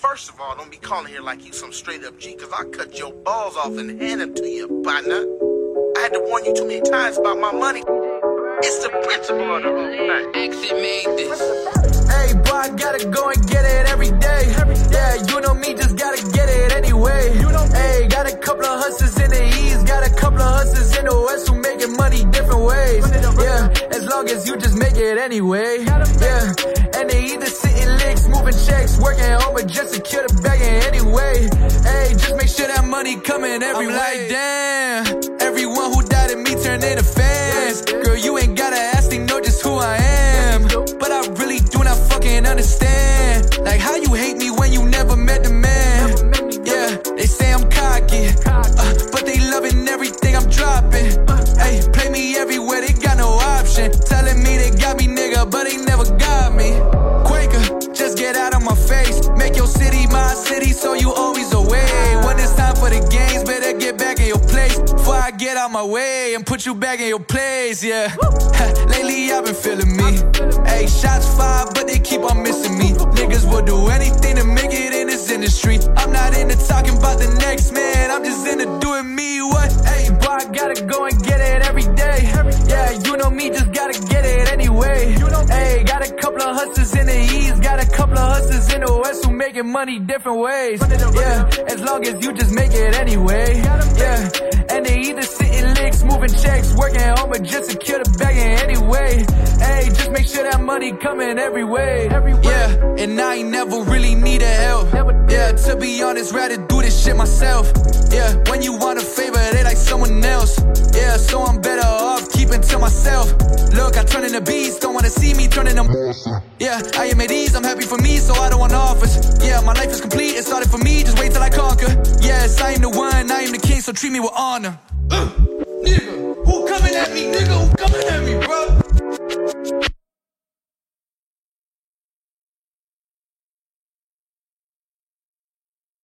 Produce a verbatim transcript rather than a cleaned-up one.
First of all, don't be calling here like you some straight up G, cause I'll cut your balls off and hand them to you, partner. I had to warn you too many times about my money. It's the principle of the whole thing. Exit made this. Hey, boy, I gotta go and get it every day. Yeah, you know me, just gotta get it anyway. Hey, got a couple of hustlers in the East, got a couple of hustlers in the West who making money different ways. Yeah, as long as you just make it anyway. Yeah, and they either sitting licks, moving checks, working home, or just secure the bag anyway. Hey, just make sure that money coming every way. I'm like, damn, everyone who doubted me turned into fans. Girl, you ain't gotta ask, they know just who I am. But I really do not fucking understand, like how you hate me when you never met the man. Yeah, they say I'm cocky, uh, but they loving everything I'm dropping. Hey, play me everywhere, they got no option. Telling me they got me, nigga, but they never got me. Quaker, just get out of my face. Make your city my city, so you always away. When it's time for the games, better get back in your place before I get out my way and put you back in your place, yeah. Lately I've been feeling me. Hey, shots fired, but they keep on missing me. Niggas will do anything to make it in this industry. I'm not into talking about the next man, I'm just into doing me. What? Hey, boy, I gotta go and get it every day. Yeah, you know me, just gotta get it anyway. Hey, got a couple of hustlers in the East, got a couple of hustlers in the West who making money different ways. Yeah, as long as you just make it anyway. Yeah, and they either sitting licks, moving checks, working home, or just secure the bag anyway. Hey, just make sure that money coming every way. Yeah, and I ain't never really needed help. Yeah, to be honest, rather do this shit myself. Yeah, when you want a favor, they like someone else. Yeah, so I'm better off keeping to myself. Look, I turn into beast, don't wanna see me turning to monster. Yeah, I am at ease, I'm happy for me, so I don't want offers. Yeah, my life is complete, it started for me, just wait till I conquer. Yes, I am the one, I am the king, so treat me with honor. uh, Nigga, who coming at me, nigga, who coming at me, bro?